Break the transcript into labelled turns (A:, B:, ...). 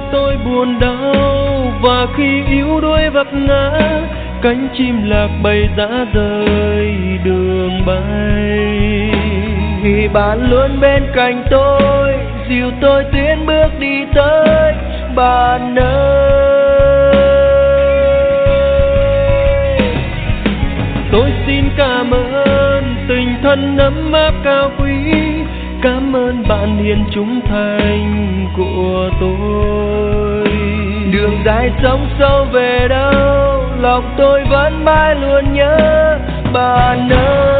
A: tôi buồn đau, và khi yếu đuối vấp ngã, cánh chim lạc bay rã rời đường bay. Thì bạn luôn bên cạnh tôi, dìu tôi tiến bước đi tới bạn ơi. Tôi xin cảm ơn tình thân ấm áp cao quý, cảm ơn bạn hiền trung thành của tôi. Đường dài sông sâu về đâu, lòng tôi vẫn mãi luôn nhớ bạn ơi.